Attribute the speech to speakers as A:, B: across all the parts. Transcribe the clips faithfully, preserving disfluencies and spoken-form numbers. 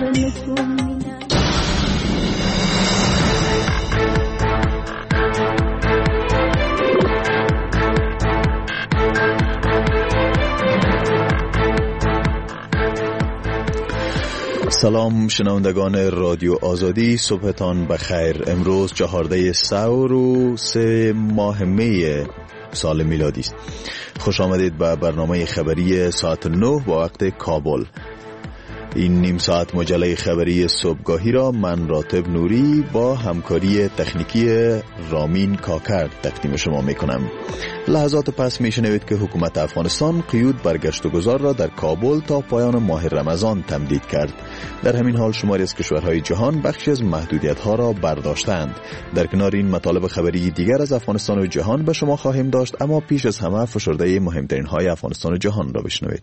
A: سلام شنوندگان رادیو آزادی، صبحتان بخیر. امروز چهارده سور و سه ماه می سال میلادی است. خوش آمدید به برنامه خبری ساعت نه با وقت کابل. این نیم ساعت مجله خبری صبحگاهی را من راتب نوری با همکاری تکنیکی رامین کاکر تقدیم شما می کنم. لحظات پس می شنوید که حکومت افغانستان قیود بر گشت و گذار را در کابل تا پایان ماه رمضان تمدید کرد. در همین حال شماری از کشورهای جهان بخشی از محدودیت ها را برداشتند. در کنار این مطالب خبری دیگر از افغانستان و جهان به شما خواهیم داشت، اما پیش از همه فشرده مهمترین های افغانستان و جهان را بشنوید.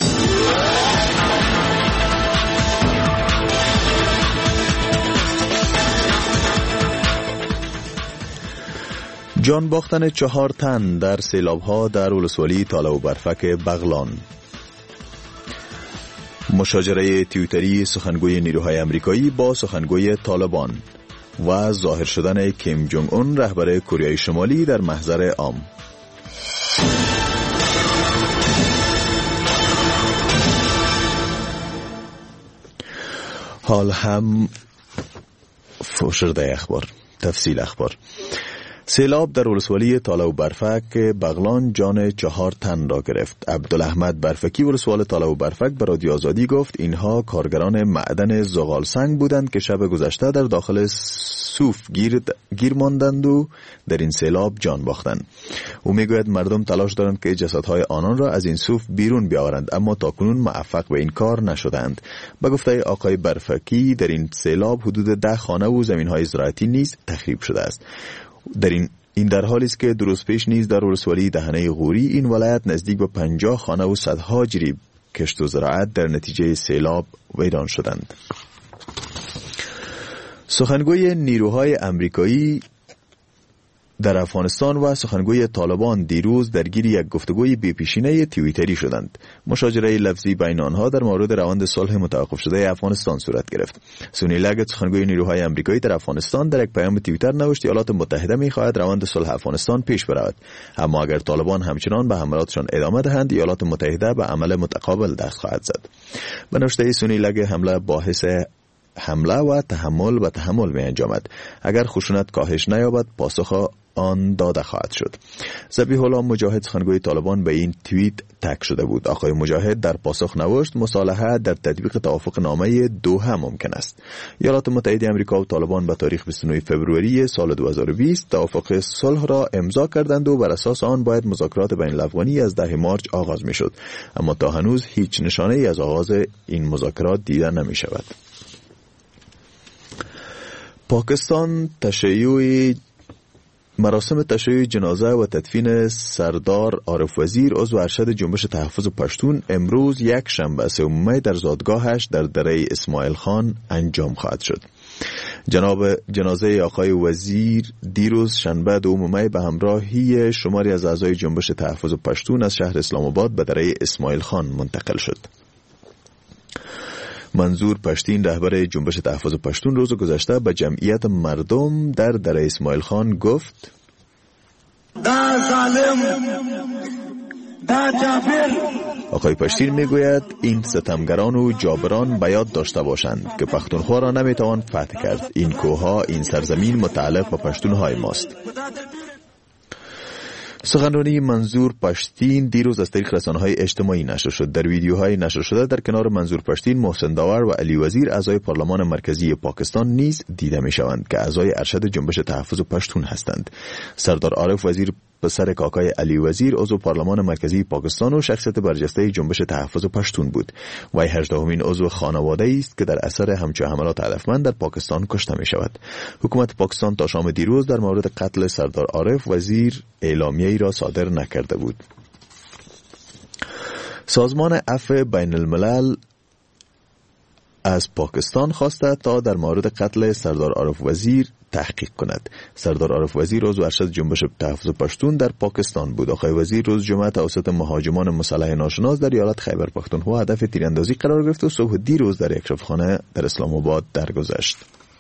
A: جان باختن چهار تن در سیلاب‌ها در ولسوالی تاله و برفک بغلان. مشاجره توییتری سخنگوی نیروهای آمریکایی با سخنگوی طالبان و ظاهر شدن کیم جونگ اون رهبر کره شمالی در محضر عام. حال هم فشرده اخبار، تفصیل اخبار. سیلاب در ولسوالی تاله و برفک بغلان جان چهار تن را گرفت. عبدالاحمد برفکی ولسوال تاله و برفک به رادیو آزادی گفت اینها کارگران معدن زغال سنگ بودند که شب گذشته در داخل صوف گیر, گیر ماندند و در این سیلاب جان باختند. او میگوید مردم تلاش دارند که جسدهای آنان را از این صوف بیرون بیاورند، اما تاکنون موفق به این کار نشدند. به گفته آقای برفکی در این سیلاب حدود ده خانه و زمینهای زراعتی نیز تخریب شده است. در این این در حالی است که درست پیش نیز در ولسوالی دهنه غوری این ولایت نزدیک به پنجاه خانه و صدها جریب کشت و زراعت در نتیجه سیلاب ویران شدند. سخنگوی نیروهای آمریکایی در افغانستان و سخنگوی طالبان دیروز درگیر یک گفتگوی بی‌پیشینه توییتری شدند. مشاجره لفظی بین آنها در مورد روند صلح متوقف شده افغانستان صورت گرفت. سونی لگت سخنگوی نیروهای آمریکایی در افغانستان در یک پیام توییتر نوشت ایالات متحده می‌خواهد روند صلح افغانستان پیش برود، اما اگر طالبان همچنان به حملاتشان ادامه دهند ایالات متحده به عمل متقابل دست خواهد زد. به نوشته سونی لگ حمله باعث حمله و تحمل و تحمل می انجامد. اگر خشونت کاهش نیابد پاسخ آن داده خواهد شد. ذبیح الله مجاهد سخنگوی طالبان به این توییت تک شده بود. آقای مجاهد در پاسخ نوشت مصالحه در تطبیق توافق نامه دوحه ممکن است. ایالات متحده آمریکا و طالبان به تاریخ بیست و نه فوریه سال دو هزار و بیست توافق صلح را امضا کردند و بر اساس آن باید مذاکرات بین الافغانی از ده مارس آغاز می شد، اما تا هنوز هیچ نشانه ای از آغاز این مذاکرات دیده نمی شود. پاکستان تشیع مراسم تشییع جنازه و تدفین سردار عارف وزیر عضو ارشد جنبش تحفظ پشتون امروز یک شنبه سوم می در زادگاهش در دره اسماعیل خان انجام خواهد شد. جناب جنازه آقای وزیر دیروز شنبه دوم می به همراهی شماری از اعضای جنبش تحفظ پشتون از شهر اسلام آباد به دره اسماعیل خان منتقل شد. منظور پشتین رهبر جنبش تحفظ پشتون روز گذشته به جمعیت مردم در دره اسماعیل خان گفت
B: دا ظالم دا جابر.
A: آقای پشتین میگوید این ستمگران و جابران به یاد داشته باشند که پختونخوا را نمیتوان فتح کرد. این کوها، این سرزمین متعلق به پشتونهای ماست. سخنرانی منظور پشتین دیروز از طریق رسانه‌های اجتماعی نشر شد. در ویدیوهای نشر شده در کنار منظور پشتین، محسن داور و علی وزیر اعضای پارلمان مرکزی پاکستان نیز دیده می‌شوند که اعضای ارشد جنبش تحفظ پشتون هستند. سردار عارف وزیر پسر کاکای علی وزیر عضو پارلمان مرکزی پاکستان و شخصیت برجسته جنبش تحفظ پشتون بود. وی هجدهمین عضو خانواده‌ای است که در اثر همچو حملات هدفمند در پاکستان کشته می‌شود. حکومت پاکستان تا شام دیروز در مورد قتل سردار عارف وزیر اعلامیه‌ای را صادر نکرده بود. سازمان عفو بین الملل از پاکستان خواسته تا در مورد قتل سردار عارف وزیر تحقیق کند. سردار عارف وزیر عضو ارشد جنبش تحفظ پشتون در پاکستان بود. آقای وزیر روز جمعه توسط مهاجمان مسلح ناشناس در ایالت خیبر پختونخوا هدف تیراندازی قرار گرفت و صبح دیروز در یک شفاخانه در اسلام آباد درگذشت.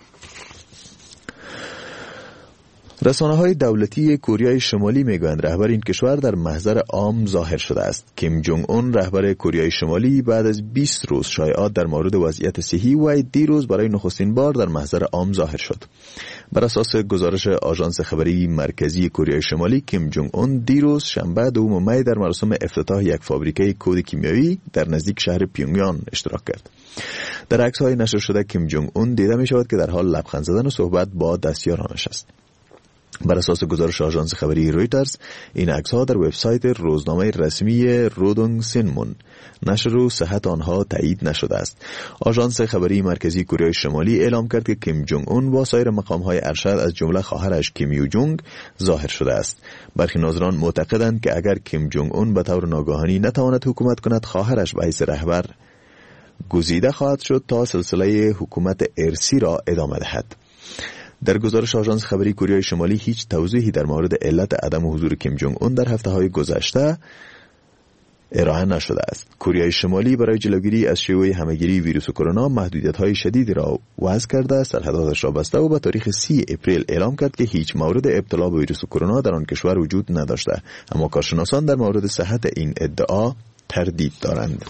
A: رسانه‌های دولتی کره شمالی میگویند رهبر این کشور در محضر عام ظاهر شده است. کیم جونگ اون رهبر کره شمالی بعد از بیست روز شایعات در مورد وضعیت صحی و دیروز برای نخستین بار در محضر عام ظاهر شد. بر اساس گزارش آژانس خبری مرکزی کره شمالی، کیم جونگ اون دیروز شنبه دوم می در مراسم افتتاح یک فابریکه کود کیمیایی در نزدیک شهر پیونگیان اشتراک کرد. در عکس‌های نشر شده کیم جونگ اون دیده می شود که در حال لبخند زدن و صحبت با دستیارانش است. بر اساس گزارش آژانس خبری رویترز، این عکس‌ها در وبسایت روزنامه رسمی رودونگ سینمون نشر و صحت آنها تایید نشده است. آژانس خبری مرکزی کره شمالی اعلام کرد که کیم جونگ اون با سایر مقام‌های ارشد از جمله خواهرش کیم یو جونگ ظاهر شده است. برخی ناظران معتقدند که اگر کیم جونگ اون به طور ناگهانی نتواند حکومت کند، خواهرش به حیث رهبر گزیده خواهد شد تا سلسله حکومت ارثی را ادامه دهد. در گزارش آژانس خبری کره شمالی هیچ توضیحی در مورد علت عدم حضور کیم جونگ اون در هفته‌های گذشته ارائه نشده است. کره شمالی برای جلوگیری از شیوع همهگیری ویروس کرونا محدودیت‌های شدیدی را وضع کرده، سرحداتش را بسته و به تاریخ سی اپریل اعلام کرد که هیچ مورد ابتلا به ویروس کرونا در آن کشور وجود نداشته، اما کارشناسان در مورد صحت این ادعا تردید دارند.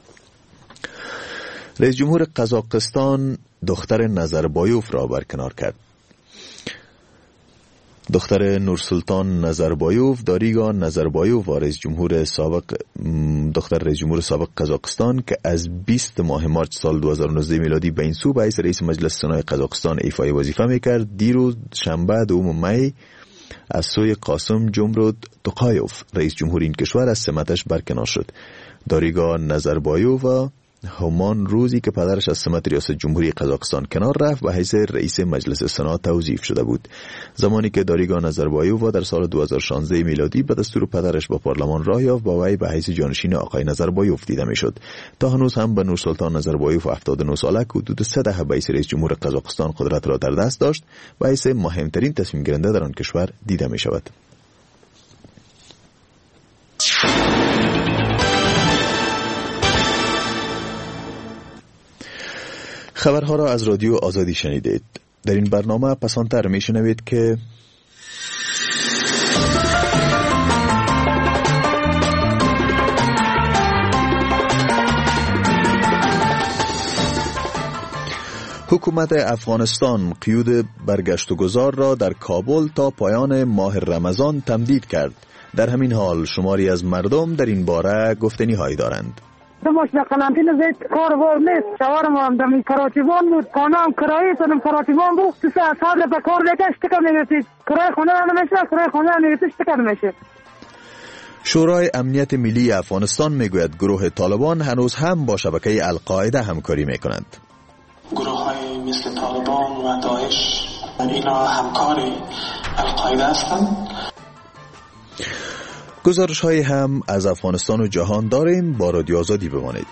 A: رئیس جمهور قزاقستان دختر نظربایوف را برکنار کرد. دختر نورسلطان نظربایوف، داریگا نظربایوف و رئیس جمهور سابق دختر رئیس جمهور سابق قزاقستان که از بیست ماه مارس سال دو هزار و نوزده میلادی به این سو به حیث رئیس مجلس سنای قزاقستان ایفای وظیفه میکرد، دیروز شنبه دوم می از سوی قاسم جمرود توقایوف رئیس جمهور این کشور از سمتش برکنار شد. داریگا نظربایوف همان روزی که پدرش از سمت ریاست جمهوری قزاقستان کنار رفت به حیث رئیس مجلس سنا توظیف شده بود. زمانی که داریگا نظربایوف در سال دو هزار و شانزده میلادی به دستور پدرش با پارلمان راه یافت، با وی به حیث جانشین آقای نظربایوف دیده میشد. تا هنوز هم به نورسلطان نظربایوف هفتاد و نه ساله که حدود سه دهه به حیث رئیس جمهور قزاقستان قدرت را در دست داشت، به حیث مهمترین تصمیم گیرنده در آن کشور دیده می شود. خبرها را از رادیو آزادی شنیدید. در این برنامه پسانتر می شنوید که حکومت افغانستان قیود برگشت و گذار را در کابل تا پایان ماه رمضان تمدید کرد. در همین حال شماری از مردم در این باره گفتنی هایی دارند.
C: دماش در قلنطین زید کار وار نیست. شوارم هم دمی کراتیوان بود، خانه هم کرایی تونم کراتیوان بود. تو سه اصحاب لپا کار دیگه اشتکا میگسید. کرای خانه هم نمیشه، کرای خانه هم میگسید اشتکا نمیشه.
A: شورای امنیت ملی افغانستان میگوید گروه طالبان هنوز هم با شبکه القاعده همکاری میکنند.
D: گروه های مثل طالبان و داعش اینا همکار القاعده هستند.
A: گزارش های هم از افغانستان و جهان داریم. با رادیو آزادی بمانید.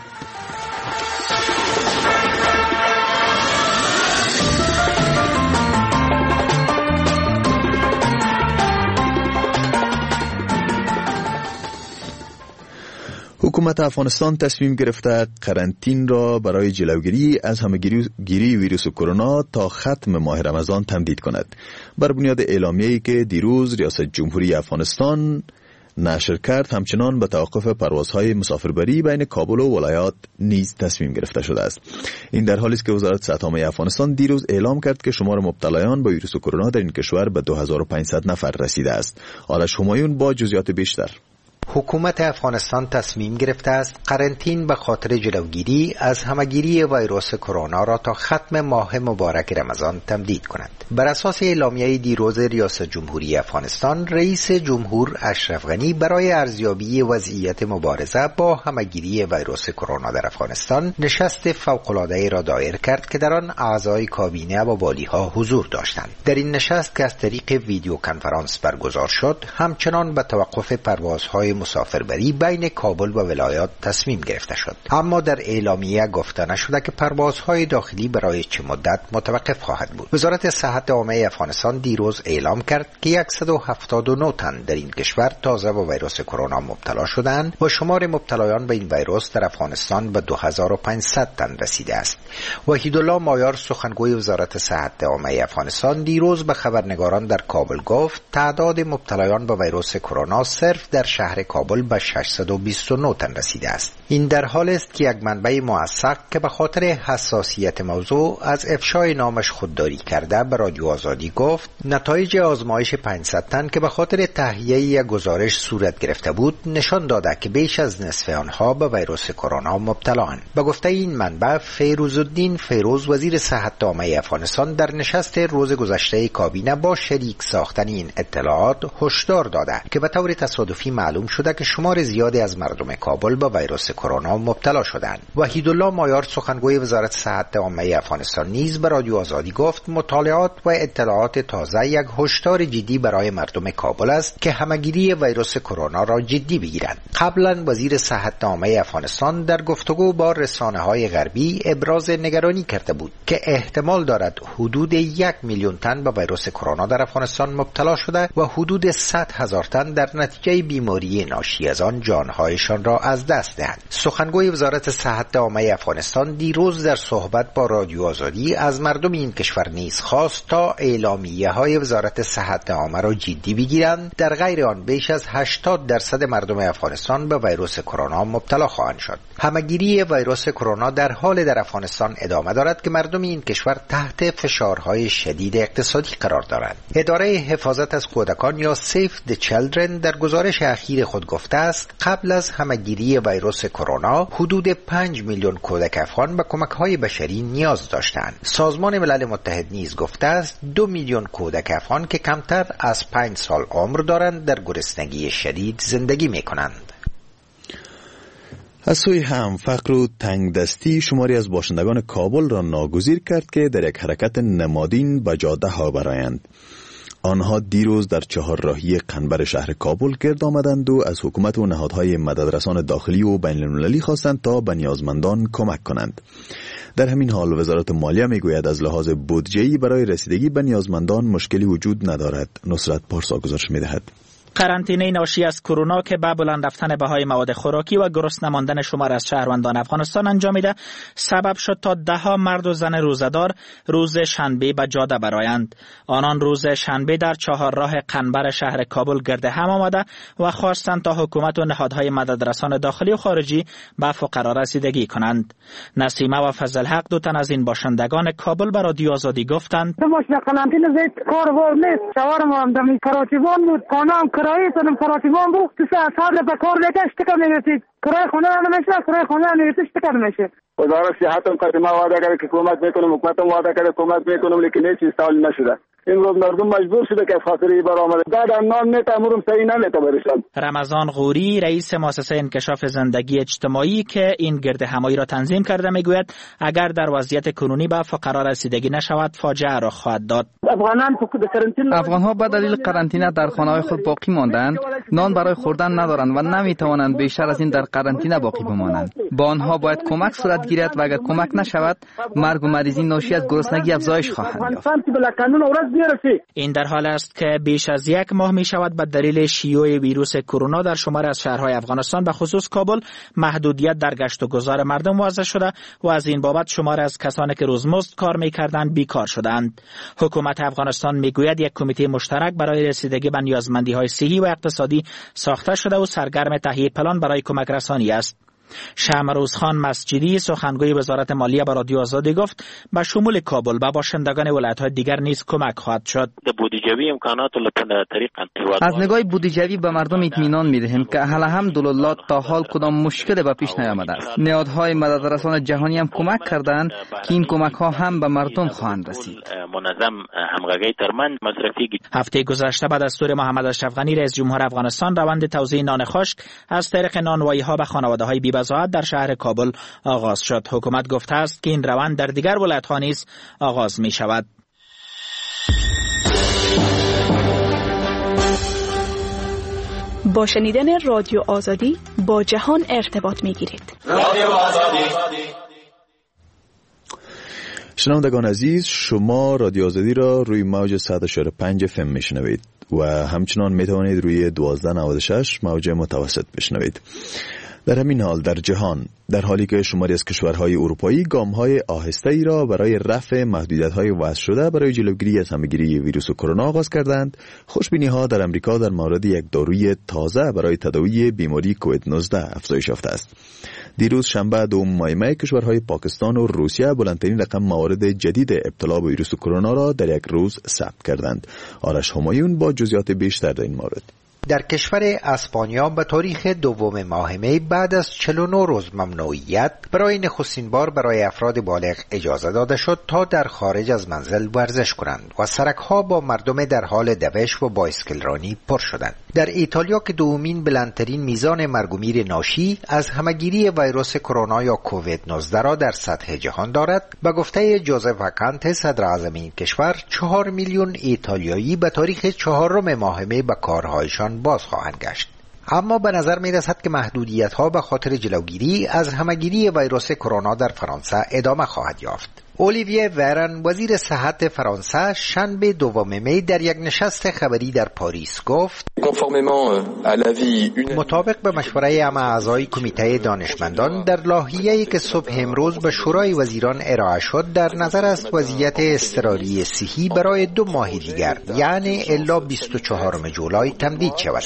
A: حکومت افغانستان تصمیم گرفته قرنطین را برای جلوگیری از همهگیری ویروس کرونا تا ختم ماه رمضان تمدید کند. بر بنیاد اعلامیه‌ای که دیروز ریاست جمهوری افغانستان نشر کرد، همچنان به توقف پروازهای مسافربری بین کابل و ولایات نیز تصمیم گرفته شده است. این در حالی است که وزارت صحت عامه افغانستان دیروز اعلام کرد که شمار مبتلایان به ویروس کرونا در این کشور به دو هزار و پانصد نفر رسیده است. آرش همایون با جزئیات بیشتر.
E: حکومت افغانستان تصمیم گرفته است قرنطین به خاطر جلوگیری از همهگیری ویروس کرونا را تا ختم ماه مبارک رمضان تمدید کند. بر اساس اعلامیه دیروز ریاست جمهوری افغانستان، رئیس جمهور اشرف غنی برای ارزیابی وضعیت مبارزه با همهگیری ویروس کرونا در افغانستان نشست فوق‌العاده را دایر کرد که در آن اعضای کابینه و والی‌ها حضور داشتند. در این نشست که از طریق ویدیو کنفرانس برگزار شد، همچنان به توقف پروازهای مسافربری بین کابل و ولایات تصمیم گرفته شد. اما در اعلامیه گفته نشده که پروازهای داخلی برای چه مدت متوقف خواهد بود. وزارت صحت عامه افغانستان دیروز اعلام کرد که صد و هفتاد و نه تن در این کشور تازه به ویروس کرونا مبتلا شدند و شمار مبتلایان به این ویروس در افغانستان به دو هزار و پانصد تن رسیده است. وحیدالله مایار سخنگوی وزارت صحت عامه افغانستان دیروز به خبرنگاران در کابل گفت تعداد مبتلایان به ویروس کرونا صرف در شهر کابل به ششصد و بیست و نه تن رسیده است. این در حالی است که یک منبع موثق که به خاطر حساسیت موضوع از افشای نامش خودداری کرده به رادیو آزادی گفت نتایج آزمایش پانصد تن که به خاطر تهیه یک گزارش صورت گرفته بود نشان داده که بیش از نصف آنها به ویروس کرونا مبتلااند. به گفته این منبع، فیروزالدین فیروز وزیر صحت عامه افغانستان در نشست روز گذشته کابینه با شریک ساختن این اطلاعات هشدار داده که به طور تصادفی معلوم شده که شمار زیادی از مردم کابل به ویروس کرونا مبتلا شدند. وحیدالله مایار سخنگوی وزارت صحت عامه افغانستان نیز به رادیو آزادی گفت مطالعات و اطلاعات تازه یک هشدار جدی برای مردم کابل است که همگیری ویروس کرونا را جدی بگیرند. قبلا وزیر صحت عامه افغانستان در گفتگو با رسانه‌های غربی ابراز نگرانی کرده بود که احتمال دارد حدود یک میلیون تن به ویروس کرونا در افغانستان مبتلا شده و حدود صد هزار تن در نتیجه بیماری ناشی از آن جانهایشان را از دست دهند. سخنگوی وزارت صحت عامه افغانستان دیروز در صحبت با رادیو آزادی از مردم این کشور نیز خواست تا اعلامیه های وزارت صحت عامه را جدی بگیرند، در غیر آن بیش از هشتاد درصد مردم افغانستان به ویروس کرونا مبتلا خواهند شد. همگیری ویروس کرونا در حال در افغانستان ادامه دارد که مردم این کشور تحت فشارهای شدید اقتصادی قرار دارند. اداره حفاظت از کودکان یا سیف د چیلدرن در گزارش اخیر خود گفته است قبل از همگیری ویروس کرونا حدود پنج میلیون کودک افغان به کمک‌های بشری نیاز داشتند. سازمان ملل متحد نیز گفته است دو میلیون کودک افغان که کمتر از پنج سال عمر دارند در گرسنگی شدید زندگی می‌کنند.
A: از سوی هم فقر و تنگ دستی شماری از باشندگان کابل را ناگزیر کرد که در یک حرکت نمادین به جاده ها برآیند. آنها دیروز در چهار راهی قنبر شهر کابل گرد آمدند و از حکومت و نهادهای مددرسان داخلی و بین المللی خواستند تا به نیازمندان کمک کنند. در همین حال وزارت مالیه میگوید از لحاظ بودجه‌ای برای رسیدگی به نیازمندان مشکلی وجود ندارد. نصرت پارسا گزارش می‌دهد.
F: قرنطینه ناشی از کرونا که به بلند رفتن بهای مواد خوراکی و گرسنه ماندن شمار از شهروندان افغانستان انجامیده سبب شد تا ده ها مرد و زن روزدار روز شنبه به جاده برآیند. آنان روز شنبه در چهار راه قنبر شهر کابل گرد هم آمده و خواستند تا حکومت و نهادهای مددرسان داخلی و خارجی به فقرا رسیدگی کنند. نسیمه و فضل حق دو تن از این باشندگان کابل به رادیو آزادی گفتند
C: قرنطینه زیت کار نیست. شوارم هم دمی کراچیوان بود. خانم کرایه تونم کراچیوان بود. تو سه سال به کار دیگه اشتکا میرسید. کرایه خونه نمیشه. کرایه خونه نمیشه. اشتکا میشه.
G: وزارت صحت هم قدیما وعده کرد که کمک میکنم، حکومت هم وعده کرد کمک میکنم، لیکن هیچ چیز تعلیم نشده. این روز مردم مجبور شده که خاطر این برآمده. بعد نان میتامرم صحیح نمیته برشان.
F: رمضان غوری رئیس مؤسسه انکشاف زندگی اجتماعی که این گرد همایی را تنظیم کرده میگوید اگر در وضعیت کنونی به فقرا رسیدگی نشود فاجعه رخ خواهد داد.
H: افغان‌ها به دلیل قرنطینه در خانه‌های خود باقی ماندند، نان برای خوردن ندارند و نمیتوانند بیشتر از این در قرنطینه باقی بمانند. با آنها باید کمک صورت گیرد و اگر کمک نشود مرگ و مریضی ناشی از گرسنگی افزایش خواهد یافت.
F: این در حال است که بیش از یک ماه می شود به دلیل شیوع ویروس کرونا در شمار از شهرهای افغانستان به خصوص کابل محدودیت در گشت و گذار مردم وضع شده و از این بابت شمار از کسانی که روزمزد کار می کردند بیکار شدند. حکومت افغانستان می گوید یک کمیته مشترک برای رسیدگی به نیازمندی های صحی و اقتصادی ساخته شده و سرگرم تهیه پلان برای کمک رسانی است. شمروز خان مسجدی سخنگوی وزارت مالیه به رادیو آزادی گفت به شمول کابل به باشندگان ولایت‌های دیگر نیز کمک خواهد شد.
H: از نگاه بودجوی به مردم اطمینان می‌دهیم که الحمدلله تا حال کدام مشکلی به پیش نیامده است. نهادهای مددرسان جهانی هم کمک کردند که این کمک‌ها هم به مردم خواهند رسید.
F: هفته گذشته به دستور محمد اشرف غنی رئیس جمهور افغانستان روند توزیع نان خشک از طریق نانوایی‌ها به خانواده‌های بی‌بضاعت در شهر کابل آغاز شد. حکومت گفته است که این روند در دیگر ولایت‌ها نیز آغاز می‌شود.
I: با شنیدن رادیو آزادی با جهان ارتباط میگیرید.
J: رادیو آزادی.
A: شنوندگان عزیز، شما رادیو آزادی را روی موج صد و چهار و پنج اف ام میشنوید و همچنان میتوانید روی دوازده نود و شش موج متوسط بشنوید. در همین حال در جهان، در حالی که شماری از کشورهای اروپایی گام‌های آهسته‌ای را برای رفع محدودیت‌های وضع شده برای جلوگیری از همه‌گیری ویروس کرونا آغاز کردند، خوشبینی‌ها در امریکا در مورد یک داروی تازه برای تداوی بیماری کووید نوزده افزایش یافته است. دیروز شنبه دوم ماه می کشورهای پاکستان و روسیه بلندترین رقم موارد جدید ابتلا به ویروس کرونا را در یک روز ثبت کردند. آرش همایون با جزئیات بیشتر در این مورد.
E: در کشور اسپانیا به تاریخ دوم ماه می بعد از چهل و نه روز ممنوعیت برای نخستین بار برای افراد بالغ اجازه داده شد تا در خارج از منزل ورزش کنند و سرک‌ها با مردم در حال دوش و بایسکل رانی پر شدند. در ایتالیا که دومین بلندترین میزان مرگ و میر ناشی از همه‌گیری ویروس کرونا یا کووید نوزده را در سطح جهان دارد، به گفته جوزف کانته صدر اعظم این کشور، چهار میلیون ایتالیایی به تاریخ چهارم ماه می به کارهایشان باز خواهند گشت. اما به نظر می رسد که محدودیت ها به خاطر جلوگیری از همه‌گیری ویروس کرونا در فرانسه ادامه خواهد یافت. اولیویه ورن وزیر صحت فرانسه شنبه دوم می در یک نشست خبری در پاریس گفت مطابق به مشوره همه اعضای کمیته دانشمندان در لایحه‌ای که صبح امروز به شورای وزیران ارائه شد، در نظر است وضعیت اضطراری صحی برای دو ماه دیگر یعنی الی بیست و چهارم جولای تمدید شود.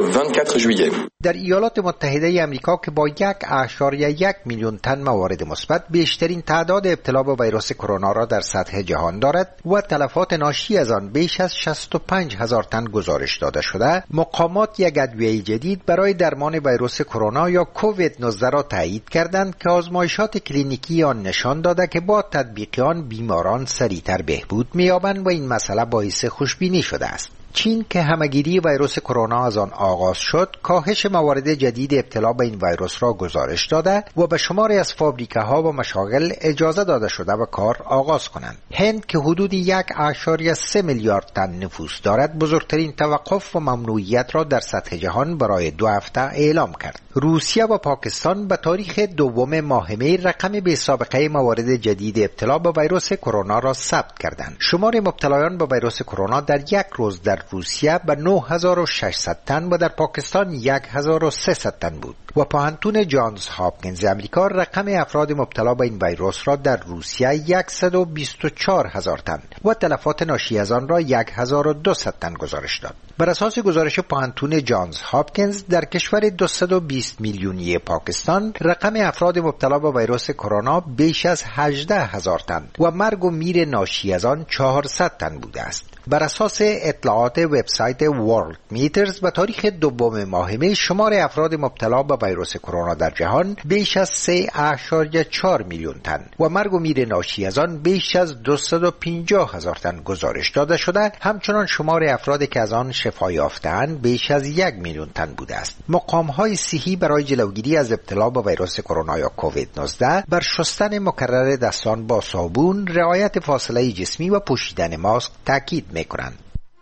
E: در ایالات متحده آمریکا که با یک اعشاریه یک میلیون تن موارد مثبت بیشترین تعداد ابتلا به ویروس کرونا را در سطح جهان دارد و تلفات ناشی از آن بیش از شصت و پنج هزار تن گزارش داده شده، مقامات یک ادویه جدید برای درمان ویروس کرونا یا کووید نوزده را تایید کردند که آزمایشات کلینیکی آن نشان داده که با تطبیق آن بیماران سریعتر بهبود می‌یابند و این مسئله باعث خوشبینی شده است. چین که همه‌گیری ویروس کرونا از آن آغاز شد، کاهش موارد جدید ابتلا به این ویروس را گزارش داده و به شماری از فابریکه‌ها و مشاغل اجازه داده شده و کار آغاز کنند. هند که حدود یک اعشاریه سه میلیارد تن نفوس دارد، بزرگترین توقف و ممنوعیت را در سطح جهان برای دو هفته اعلام کرد. روسیه و پاکستان به تاریخ دوم ماه می رقم بی سابقه موارد جدید ابتلا به ویروس کرونا را ثبت کردند. شمار مبتلایان به ویروس کرونا در یک روز در روسیه به نه هزار و ششصد تن و در پاکستان یک هزار و سیصد تن بود و پانتون جانز هاپکینز امریکا رقم افراد مبتلا به این ویروس را در روسیه صد و بیست و چهار هزار تن و تلفات ناشی از آن را هزار و دویست تن گزارش داد. بر اساس گزارش پانتون جانز هاپکینز در کشور دویست و بیست میلیونی پاکستان رقم افراد مبتلا به ویروس کرونا بیش از هجده هزار تن و مرگ و میر ناشی از آن چهارصد تن بوده است. بر اساس اطلاعات وبسایت ورلد میترز به تاریخ دوم ماه می شمار افراد مبتلا به ویروس کرونا در جهان بیش از سه اعشاریه چهار میلیون تن و مرگ و میر ناشی از آن بیش از دویست و پنجاه هزار تن گزارش داده شده. همچنان شمار افرادی که از آن شفا یافته‌اند بیش از یک میلیون تن بوده است. مقام‌های صحی برای جلوگیری از ابتلا به ویروس کرونا یا کووید نوزده بر شستن مکرر دستان با صابون، رعایت فاصله جسمی و پوشیدن ماسک تاکید می‌کنند.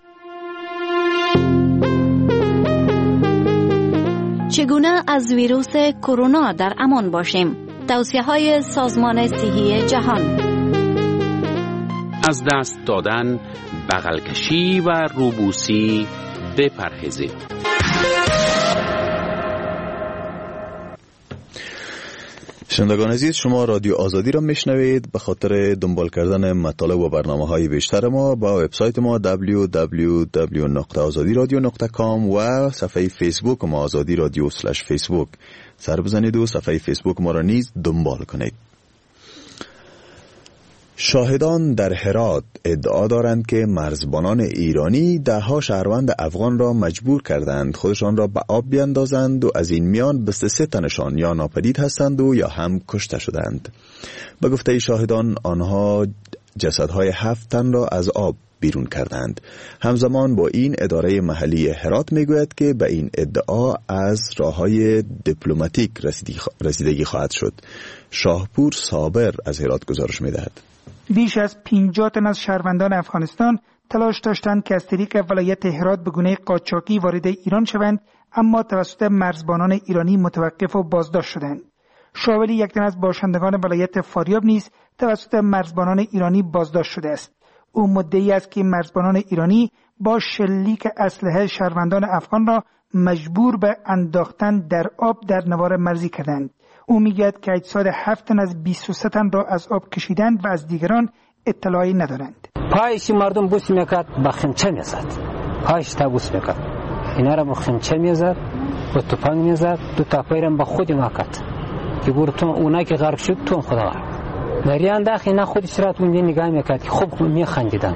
K: چگونه از ویروس کرونا در امان باشیم؟ توصیه‌های سازمان صحی جهان:
L: از دست دادن، بغل کشی و روبوسی بپرهیزید.
A: شنوندگان عزیز، شما رادیو آزادی را میشنوید. به خاطر دنبال کردن مطالب و برنامه‌های بیشتر ما با وبسایت ما دبلیو دبلیو دبلیو دات آزادی رادیو دات کام و صفحه فیسبوک ما آزادی رادیو اسلش فیسبوک سر بزنید و صفحه فیسبوک ما را نیز دنبال کنید. شاهدان در هرات ادعا دارند که مرزبانان ایرانی دهها شهروند افغان را مجبور کردند خودشان را به آب بیندازند و از این میان بیست و سه تنشان یا ناپدید هستند و یا هم کشته شدند. به گفته شاهدان آنها جسدهای هفت تن را از آب بیرون کردند. همزمان با این اداره محلی هرات میگوید که به این ادعا از راههای دیپلماتیک رسیدگی خواهد شد. شاهپور صابر از هرات گزارش میدهد.
M: بیش از پنجاه تن از شهروندان افغانستان
J: تلاش داشتند که از طریق ولایت هرات به گونه قاچاقی وارد ایران شوند، اما توسط مرزبانان ایرانی متوقف و بازداشت شدند. شاولی، یک تن از باشندگان ولایت فاریاب نیز توسط مرزبانان ایرانی بازداشت شده است. او مدعی است که مرزبانان ایرانی با شلیک اسلحه شهروندان افغان را مجبور به انداختن در آب در نوار مرزی کردند. او میگوید که اجساد هفت تن از بیست و سه تن را از آب کشیدند و از دیگران اطلاعی ندارند.
M: پایش مردم بوس میکرد، با خمچه میزد. پایش تا بوس میکرد. اینا را با خمچه میزد، با توپان میزد، دو تا پایرم با خود میکرد. که گور تو اونایی که غرق شد تو خدا غرق. دریان داخل اینا خودش را تو نگاه میکرد. خوب میخندیدن.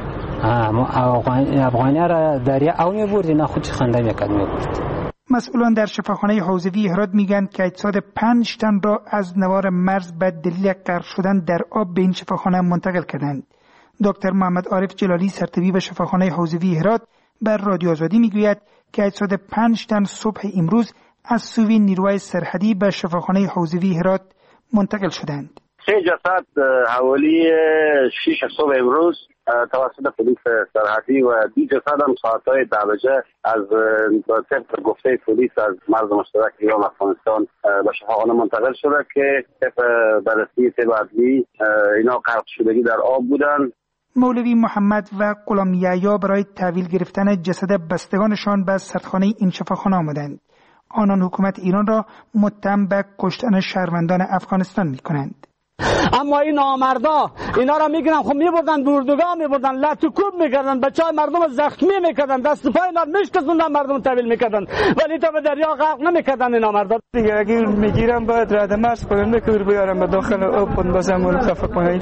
M: افغانی را دریا او میبرد، اینا خودش خنده میکرد میبرد.
J: مسئولان در شفاخانه حوزوی هرات میگن که اجساد پنج تن را از نوار مرز به دلیل غرق شدن در آب به این شفاخانه منتقل کردند. دکتر محمد عارف جلالی، سرطبیب شفاخانه حوزوی هرات، بر رادیو آزادی میگوید که اجساد پنج تن صبح امروز از سوی نیروهای سرحدی به شفاخانه حوزوی هرات منتقل شدند.
G: سه جسد حوالی شش صبح امروز توسط پلیس سرحدی و دی جسد هم ساعتهای ده بجه از طبق گفته پلیس از مرز مشترک ایران افغانستان به شفاخانه منتقل شده که طبق بررسی طب عدلی اینا غرق شدگی در آب بودن.
J: مولوی محمد و غلام یحیی برای تحویل گرفتن جسد بستگانشان به سردخانه این شفاخانه آمدند. آنان حکومت ایران را متهم به کشتن شهروندان افغانستان می‌کنند.
N: اما این نامردا اینا را میگیرن، خب میبردن بردگاه میبردن، لطوکوب میکردن، بچهای مردم زخمی میکردن، دست پای اینا میشکستوندن، مردم تحویل میکردن، ولی تا به دریا غرق نمیکردن اینا مردا.
O: دیگه اگه میگیرن باید رد مرز کنن، نکور بیارن به داخل آب کن بازم رو خفه کنن.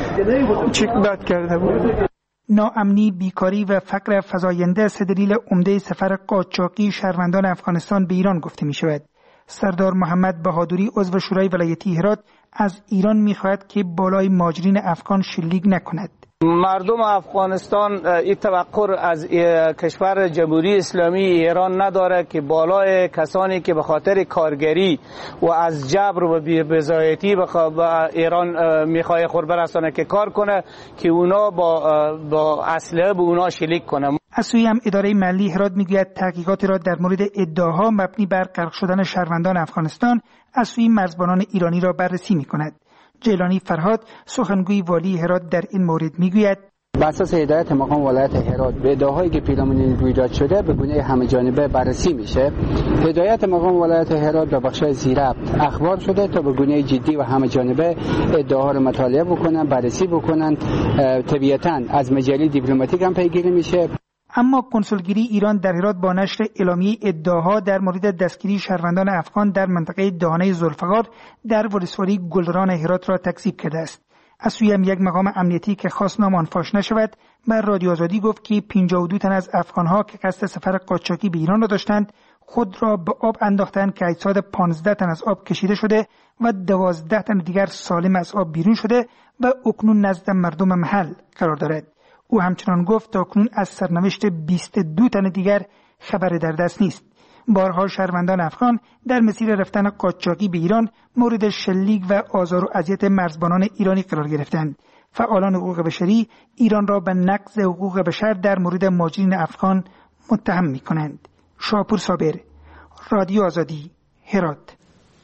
O: چیک بد کرده بود.
J: ناامنی، بیکاری و فقر فزاینده سه دلیل عمده سفر قاچاقی شهروندان افغانستان به ایران گفته می شود. سردار محمد بهادری، عضو شورای ولایتی هرات، از ایران می‌خواهد که بالای مهاجرین افغان شلیک نکند.
P: مردم افغانستان این توقع از کشور جمهوری اسلامی ایران نداره که بالای کسانی که به خاطر کارگری و از جبر و بی‌رضایتی به ایران میخواد خود برسانه که کار کنه که اونا با با اسلحه به اونا شلیک کنه.
J: از سوی هم اداره ملی هرات میگوید تحقیقاتی را در مورد ادعاها مبنی بر غرق شدن شهروندان افغانستان از سوی مرزبانان ایرانی را بررسی میکند. جیلانی فرهاد، سخنگوی والی هرات، در این مورد میگوید
Q: بر اساس هدایت مقام ولایت هرات به ادعاهایی که پیرامون رویداد شده به گونه همه‌جانبه بررسی میشه. هدایت مقام ولایت هرات به بخش زیربط اخبار شده تا به گونه جدی و همه‌جانبه ادعاها را مطالعه بکنن، بررسی بکنن. طبیعتاً از مجاری دیپلماتیک هم پیگیری میشه.
J: اما کنسولگری ایران در هرات با نشر اعلامیه ادعاها در مورد دستگیری شهروندان افغان در منطقه دهانه ذوالفقار در ولسوالی گلران هرات را تکذیب کرده است. از سوی هم یک مقام امنیتی که خواست نام آن فاش نشود بر رادیو آزادی گفت که پنجاه و دو تن از افغانها که قصد سفر قاچاقی به ایران را داشتند خود را به آب انداختند که اجساد پانزده تن از آب کشیده شده و دوازده تن دیگر سالم از آب بیرون شده و اکنون نزد مردم محل قرار دارد. او همچنان گفت تا اکنون از سرنوشت بیست و دو تن دیگر خبر در دست نیست. بارها شهروندان افغان در مسیر رفتن قاچاقی به ایران مورد شلیک و آزار و اذیت مرزبانان ایرانی قرار گرفتند. فعالان حقوق بشری ایران را به نقض حقوق بشر در مورد مهاجرین افغان متهم می‌کنند. شاپور صابر، رادیو آزادی، هرات.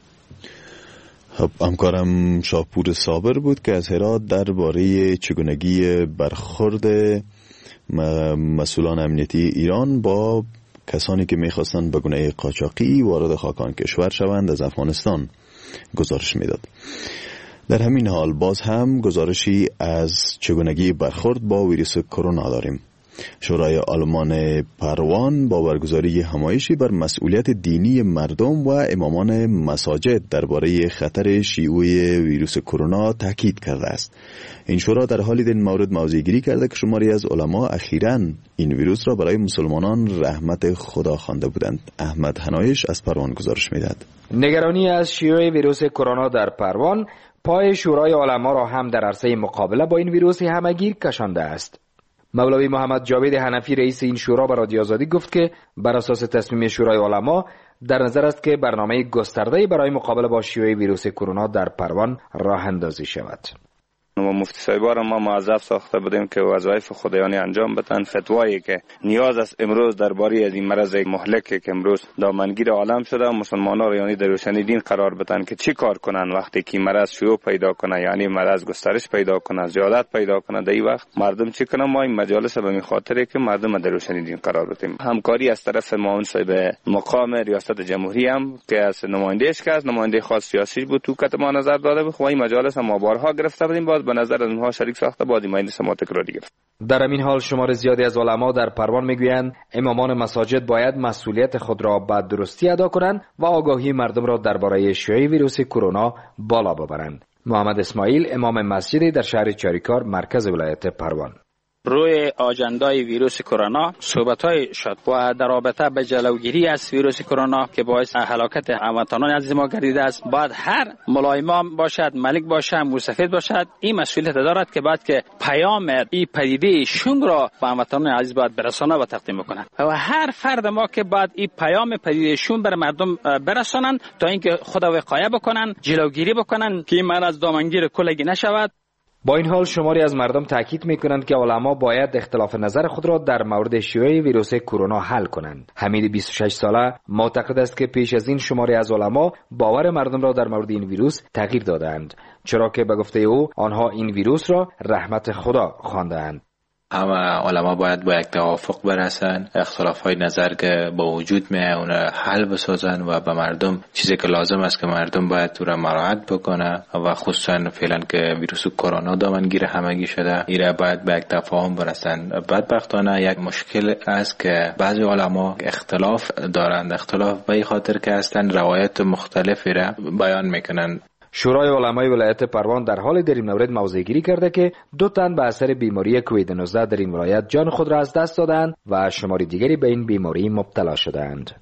A: همکارم شاپور صابر بود که از هرات درباره چگونگی برخورد مسئولان امنیتی ایران با کسانی که میخواستند به گونه قاچاقی وارد خاکان کشور شوند از افغانستان گزارش میداد. در همین حال باز هم گزارشی از چگونگی برخورد با ویروس کرونا داریم. شورای آلمان پروان با برگزاری همایشی بر مسئولیت دینی مردم و امامان مساجد درباره خطر شیوع ویروس کرونا تاکید کرده است. این شورا در حالی در این مورد موضع‌گیری کرده که شماری از علما اخیراً این ویروس را برای مسلمانان رحمت خدا خوانده بودند. احمد حنایش از پروان گزارش می‌دهد.
R: نگرانی از شیوع ویروس کرونا در پروان پای شورای علما را هم در عرصه مقابله با این ویروس همگیر کشانده است. مولوی محمد جاوید حنفی رئیس این شورا به رادیو آزادی گفت که بر اساس تصمیم شورای علما در نظر است که برنامه گسترده برای مقابله با شیوع ویروس کرونا در پروان راه اندازی شود.
S: و مفتی صاحبا را ما موظف ساخته بودیم که وظایف خدایانی انجام بدن. فتوایی که نیاز است امروز درباره از این مرض مهلک که امروز دامنگیر عالم شده، مسلمانان را یعنی در روشن دین قرار بدن که چی کار کنن وقتی که مرض شیوع پیدا کنه، یعنی مرض گسترش پیدا کنه، زیادت پیدا کنه. در این وقت مردم چی کنن؟ ما این مجالس به این خاطره که مردم در روشن دین قرار بدیم. همکاری از طرف معاون صاحب مقام ریاست جمهوری هم که از نمایندهش که از نماینده خاص سیاسی بود تو که ما نظر داده بود. این مجالس هم ما بارها گرفته بودیم، باز به نظر اونها شریک ساخته، بعد این مجلس ما تکراری گرفت.
R: در این حال شمار زیادی از علما در پروان میگویند امامان مساجد باید مسئولیت خود را به درستی ادا کنند و آگاهی مردم را درباره شیوع ویروس کرونا بالا ببرند. محمد اسماعیل امام مسجدی در شهر چاریکار مرکز ولایت پروان:
F: روی آجندای ویروس کرونا صحبت‌های شد و در رابطه به جلوگیری از ویروس کرونا که باعث هلاکت هموطنان عزیز ما گردیده است، باید هر ملا امام باشد، ملک باشد، موسفید باشد، این مسئولیت دارد که باید که پیام این پدیده شوم را به هموطنان عزیز باید برسانه و تقدیم کنند و هر فرد ما که باید این پیام پدیده شوم بر مردم برسانند تا اینکه خود وقایه بکنن، جلوگیری بکنن که این مرض دامنگیر کلگی نشود.
R: با این حال شماری از مردم تاکید میکنند که علما باید اختلاف نظر خود را در مورد شیوع ویروس کرونا حل کنند. حمید بیست و شش ساله معتقد است که پیش از این شماری از علما باور مردم را در مورد این ویروس تغییر دادند، چرا که به گفته او آنها این ویروس را رحمت خدا خواندند.
T: همه علما باید با یک توافق برسن، اختلاف های نظر که با وجود میه اون حل بسازن و به مردم چیزی که لازم است که مردم باید تو را مراعات بکنه و خصوصا فعلا که ویروس کرونا دامنگیر همگی شده، ایره باید به یک تفاهم برسن. بدبختانه یک مشکل است که بعضی علما اختلاف دارند، اختلاف به خاطر که هستن روایت مختلفی را بیان میکنن.
R: شورای علمای ولایت پروان در حال در این مورد موضع گیری کرده که دو تن به اثر بیماری کووید نوزده در این ولایت جان خود را از دست دادند و شماری دیگری به این بیماری مبتلا شدند.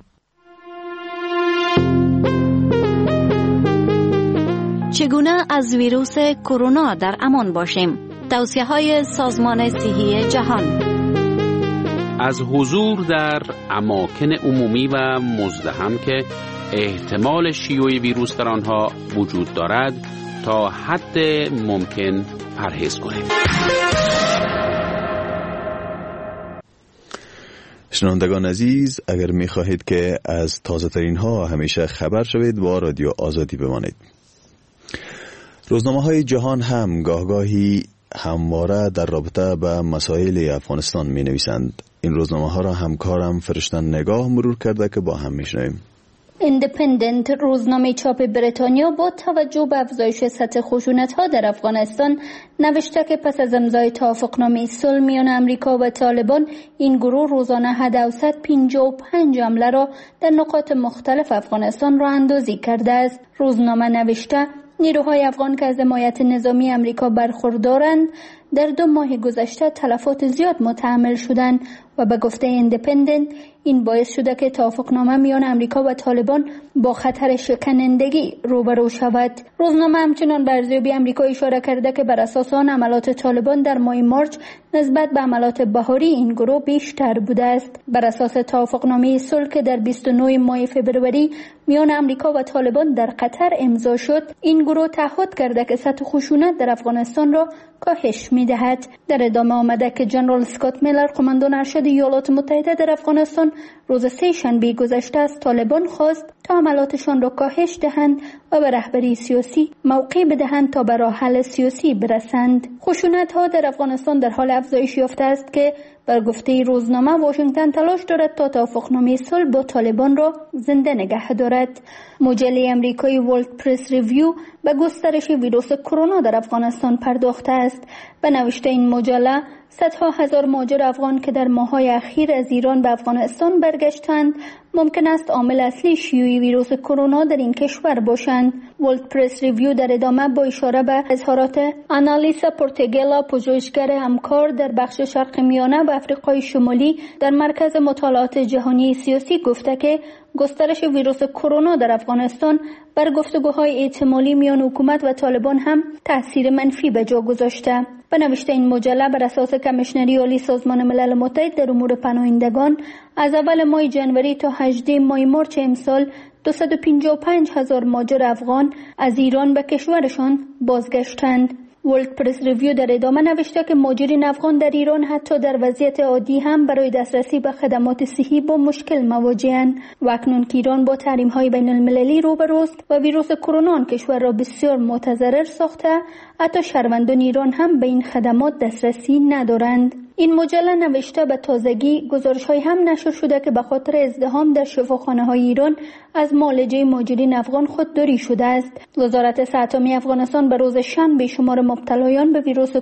K: چگونه از ویروس کرونا در امان باشیم؟ توصیه‌های سازمان صحی جهان:
L: از حضور در اماکن عمومی و مزدحم که احتمال شیوع ویروس در آنها وجود دارد تا حد ممکن پرهیز کنید.
A: شنوندگان عزیز، اگر می خواهید که از تازه ترین ها همیشه خبر شوید با رادیو آزادی بمانید. روزنامه های جهان هم گاهگاهی همواره در رابطه به مسائل افغانستان می نویسند. این روزنامه ها را همکارم فرشتن نگاه مرور کرده که با هم می شنویم.
U: ایندیپندنت، روزنامه چاپ بریتانیا، با توجه به افزایش سطح خشونت‌ها در افغانستان نوشته که پس از امضای توافقنامه صلح میان امریکا و طالبان، این گروه روزانه حداقل پنجاه و پنج حمله را در نقاط مختلف افغانستان راه اندازی کرده است. روزنامه نوشته نیروهای افغان که از حمایت نظامی امریکا برخوردارند در دو ماه گذشته تلفات زیاد متحمل شدند و به گفته ایندیپندنت این باعث شده که توافقنامه میان امریکا و طالبان با خطر شکنندگی روبرو شود. روزنامه همچنان به ارزیابی امریکا اشاره کرده که بر اساس آن عملات طالبان در ماه مارچ نسبت به عملات بهاری این گروه بیشتر بوده است. بر اساس توافقنامه صلح که در بیست و نه ماه فوریه میان امریکا و طالبان در قطر امضا شد، این گروه تعهد کرده که سطح خشونت در افغانستان را کاهش می‌دهد. در ادامه آمده که جنرال اسکات میلر، قماندان ارشد ایالات متحده در افغانستان، روز سه شنبه گذشته از طالبان خواست تا عملاتشان را کاهش دهند و به رهبری سیاسی موقع بدهند تا به راه حل سیاسی برسند. خشونت‌ها در افغانستان در حال افزایش یافته است که بر گفته روزنامه واشنگتن تلاش دارد تا توافقنامه صلح با طالبان را زنده نگه دارد. مجله امریکایی ورلد پرس ریویو به گسترش ویروس کرونا در افغانستان پرداخته است. به نوشته این مجله، صدها هزار مهاجر افغان که در ماه‌های اخیر از ایران به افغانستان برگشتند ممکن است عامل اصلی شیوع ویروس کرونا در این کشور باشند. ورلد پرس ریویو در ادامه با اشاره به اظهارات آنالیسا پورتگلا، پژوهشگر همکار در بخش شرق میانه و آفریقای شمالی در مرکز مطالعات جهانی سیاسی، گفته که گسترش ویروس کرونا در افغانستان بر گفتگوهای احتمالی میان حکومت و طالبان هم تاثیر منفی به جا گذاشته. به نوشته این مجله، بر اساس کمیشنری عالی سازمان ملل متحد در امور پناهندگان، از اول ماه جنوری تا هجدهم ماه مارچ امسال دویست و پنجاه و پنج هزار مهاجر افغان از ایران به کشورشان بازگشتند. ورلد پرس ریویو در ادامه نوشته که مهاجرین افغان در ایران حتی در وضعیت عادی هم برای دسترسی به خدمات صحی با مشکل مواجه‌اند و اکنون که ایران با تحریم‌های بین المللی روبروست و ویروس کرونا کشور را بسیار متضرر ساخته، حتی شهروندان ایران هم به این خدمات دسترسی ندارند. این مجله نوشته به تازگی گزارش‌های هم نشر شده که به خاطر ازدحام در شفاخانه‌های ایران از معالجه مهاجرین افغان خودداری شده است. وزارت صحت عامه افغانستان به روز شنبه شمار مبتلایان به ویروس